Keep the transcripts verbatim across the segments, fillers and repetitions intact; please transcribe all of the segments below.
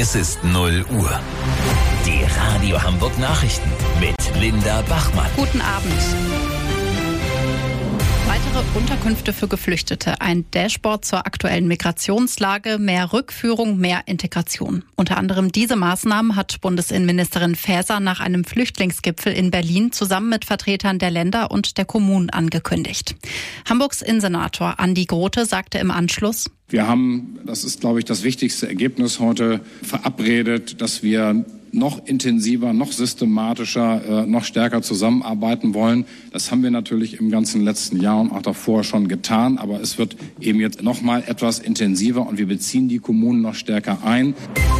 Es ist null Uhr. Die Radio Hamburg Nachrichten mit Linda Bachmann. Guten Abend. Weitere Unterkünfte für Geflüchtete, ein Dashboard zur aktuellen Migrationslage, mehr Rückführung, mehr Integration. Unter anderem diese Maßnahmen hat Bundesinnenministerin Faeser nach einem Flüchtlingsgipfel in Berlin zusammen mit Vertretern der Länder und der Kommunen angekündigt. Hamburgs Innensenator Andi Grote sagte im Anschluss: Wir haben, das ist, glaube ich, das wichtigste Ergebnis heute, verabredet, dass wir noch intensiver, noch systematischer, noch stärker zusammenarbeiten wollen. Das haben wir natürlich im ganzen letzten Jahr und auch davor schon getan, aber es wird eben jetzt noch mal etwas intensiver und wir beziehen die Kommunen noch stärker ein.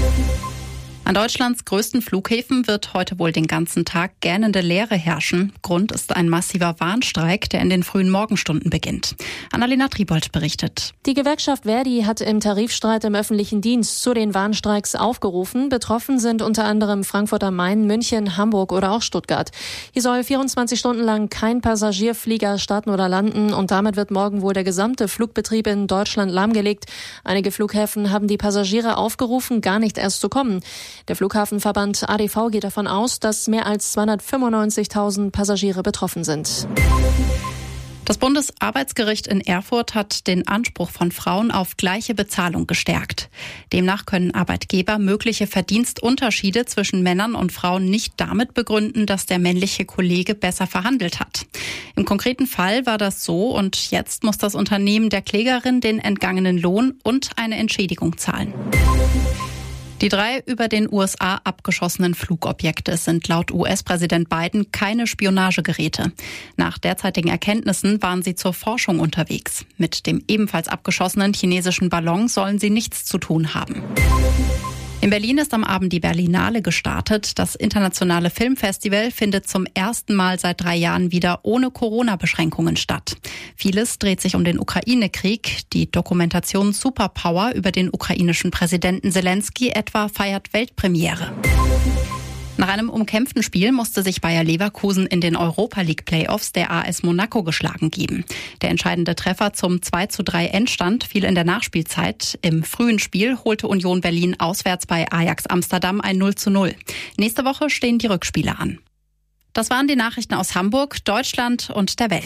An Deutschlands größten Flughäfen wird heute wohl den ganzen Tag gähnende Leere herrschen. Grund ist ein massiver Warnstreik, der in den frühen Morgenstunden beginnt. Annalena Triebold berichtet. Die Gewerkschaft Verdi hat im Tarifstreit im öffentlichen Dienst zu den Warnstreiks aufgerufen. Betroffen sind unter anderem Frankfurt am Main, München, Hamburg oder auch Stuttgart. Hier soll vierundzwanzig Stunden lang kein Passagierflieger starten oder landen und damit wird morgen wohl der gesamte Flugbetrieb in Deutschland lahmgelegt. Einige Flughäfen haben die Passagiere aufgerufen, gar nicht erst zu kommen. Der Flughafenverband A D V geht davon aus, dass mehr als zweihundertfünfundneunzigtausend Passagiere betroffen sind. Das Bundesarbeitsgericht in Erfurt hat den Anspruch von Frauen auf gleiche Bezahlung gestärkt. Demnach können Arbeitgeber mögliche Verdienstunterschiede zwischen Männern und Frauen nicht damit begründen, dass der männliche Kollege besser verhandelt hat. Im konkreten Fall war das so und jetzt muss das Unternehmen der Klägerin den entgangenen Lohn und eine Entschädigung zahlen. Die drei über den U S A abgeschossenen Flugobjekte sind laut U S-Präsident Biden keine Spionagegeräte. Nach derzeitigen Erkenntnissen waren sie zur Forschung unterwegs. Mit dem ebenfalls abgeschossenen chinesischen Ballon sollen sie nichts zu tun haben. In Berlin ist am Abend die Berlinale gestartet. Das internationale Filmfestival findet zum ersten Mal seit drei Jahren wieder ohne Corona-Beschränkungen statt. Vieles dreht sich um den Ukraine-Krieg. Die Dokumentation Superpower über den ukrainischen Präsidenten Zelensky etwa feiert Weltpremiere. Nach einem umkämpften Spiel musste sich Bayer Leverkusen in den Europa-League-Playoffs der A S Monaco geschlagen geben. Der entscheidende Treffer zum zwei zu drei Endstand fiel in der Nachspielzeit. Im frühen Spiel holte Union Berlin auswärts bei Ajax Amsterdam ein null zu null. Nächste Woche stehen die Rückspiele an. Das waren die Nachrichten aus Hamburg, Deutschland und der Welt.